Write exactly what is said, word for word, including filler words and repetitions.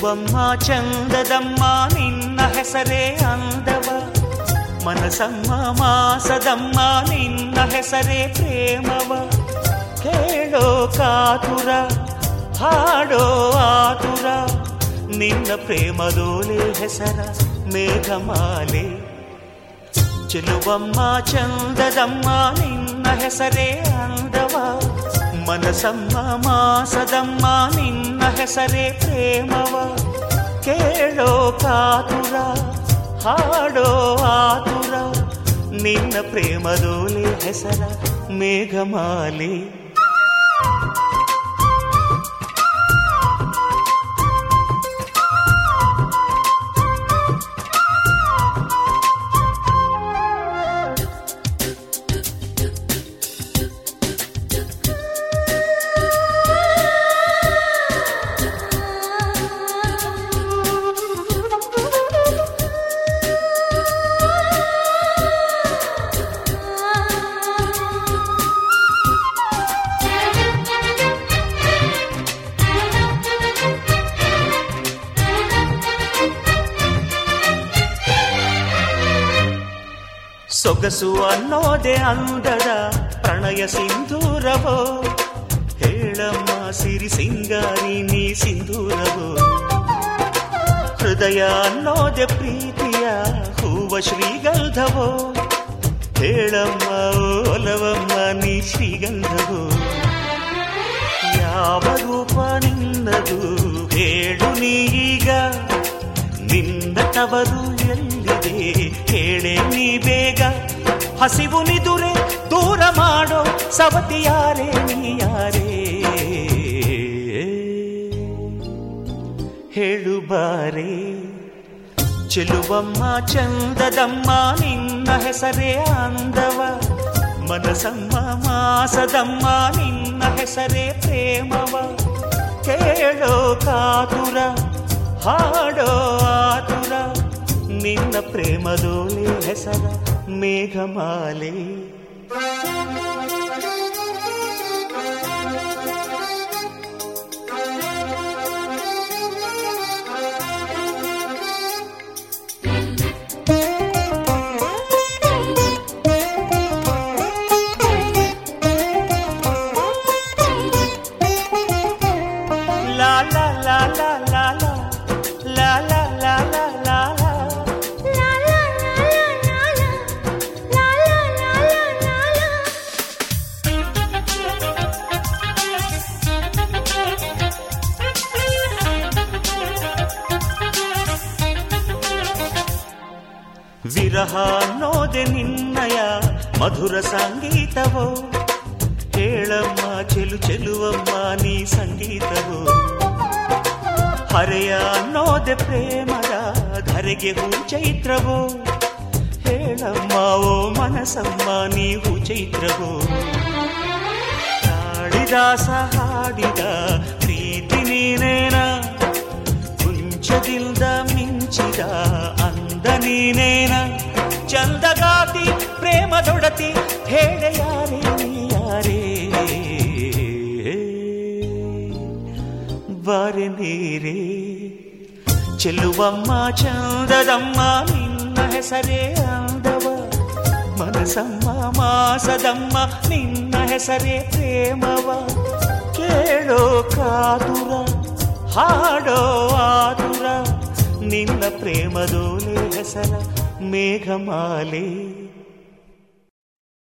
ಚೆಲುವಮ್ಮ ಚಂದದಮ್ಮ ನಿನ್ನ ಹೆಸರೇ ಅಂದವ, ಮನಸಮ್ಮ ಮಾಸದಮ್ಮ ನಿನ್ನ ಹೆಸರೇ ಪ್ರೇಮವ. ಕೇಳೋ ಕಾತುರ ಹಾಡೋ ಆತುರ, ನಿನ್ನ ಪ್ರೇಮದೋಲೆ ಹೆಸರ ಮೇಘಮಾಲೆ. ಚೆಲುವಮ್ಮ ಚಂದದಮ್ಮ ನಿನ್ನ ಹೆಸರೇ ಅಂದವ, ಮನಸಮ್ಮ ಮಾಸದಮ್ಮ ನಿನ್ನ ಹೆಸರೇ ಪ್ರೇಮವ. ಕೇಳೋ ಕಾತುರ ಹಾಡೋ ಆತುರ, ನಿನ್ನ ಪ್ರೇಮದೋಲೆ ಹೆಸರ ಮೇಘಮಾಲೆ. ಸೊಗಸು ಅನ್ನೋದೆ ಅಂದದ ಪ್ರಣಯ ಸಿಂಧೂರವೋ, ಹೇಳಮ್ಮ ಸಿರಿ ಸಿಂಗಾರಿ ನೀ ಸಿಂಧೂರವೋ. ಹೃದಯ ಅನ್ನೋದೆ ಪ್ರೀತಿಯ ಹೂವ ಶ್ರೀಗಂಧವೋ, ಹೇಳಮ್ಮ ಒಲವಮ್ಮ ನೀ ಶ್ರೀಗಂಧವೋ. ಯಾವ ರೂಪ ನಿನ್ನದು ಹೇಳು ನೀಗ, ನಿನ್ನ ತವರು ಎಲ್ಲಿದೆ ಹೇಳೆ ನೀ ಬೇಗ. ಹಸಿವು ನಿದುರೆ ದೂರ ಮಾಡೋ ಸವತಿಯಾರೇ ನೀಯಾರೇ, ಹೇಳು ಬಾರೇ. ಚೆಲುವಮ್ಮ ಚಂದದಮ್ಮ ನಿನ್ನ ಹೆಸರೇ ಅಂದವ, ಮನಸಮ್ಮ ಮಾಸದಮ್ಮ ನಿನ್ನ ಹೆಸರೇ ಪ್ರೇಮವ. ಕೇಳೋ ಕಾತುರ ಹಾಡೋ ಆತುರ, ನಿನ್ನ ಪ್ರೇಮದೋಲೆ ಹೆಸರ ಮೇಘಮಾಲೆ. ಲಾ ಲಾ ಲಾ ಲಾ ಲಾ ಲಾ ಲಾ ಲಾ ಲಾ ಲಾ ಲಾ ಲಾ. ವಿರಹ ಅನ್ನೋದೆ ನಿನ್ನಯ ಮಧುರ ಸಂಗೀತವೋ, ಹೇಳಮ್ಮ ಚೆಲು ಚೆಲುವಮ್ಮ ನೀ ಸಂಗೀತವೋ. ಹರೆಯ ಅನ್ನೋದೆ ಪ್ರೇಮದ ಧರೆಗೆ ಹೂ ಚೈತ್ರವೋ, ಹೇಳಮ್ಮ ಓ ಮನಸಮ್ಮ ನೀ ಹೂ ಚೈತ್ರವೋ. ಕಾಳಿದಾಸ ಹಾಡಿದ ಪ್ರೀತಿ ನೀನೇನ, ಕುಂಚದಿಂದ ಮಿಂಚಿದ ಅಂದ ನೀನೇನ. ಚಂದಗಾತಿ ಪ್ರೇಮದೊಡತಿ ಹೇಳೆ ಯಾರೇ ನೀಯಾರೇ, ಬಾರೆ ನೀರೇ. ಚೆಲುವಮ್ಮ ಚಂದದಮ್ಮ ನಿನ್ನ ಹೆಸರೇ ಅಂದವ, ಮನಸಮ್ಮ ಮಾಸದಮ್ಮ ನಿನ್ನ ಹೆಸರೇ ಪ್ರೇಮವ. ಕೇಳೋ ಕಾತುರ ಹಾಡೋ ಆತುರ, ನಿನ್ನ ಪ್ರೇಮದೋಲೆ ಹೆಸರ ಮೇಘಮಾಲೆ.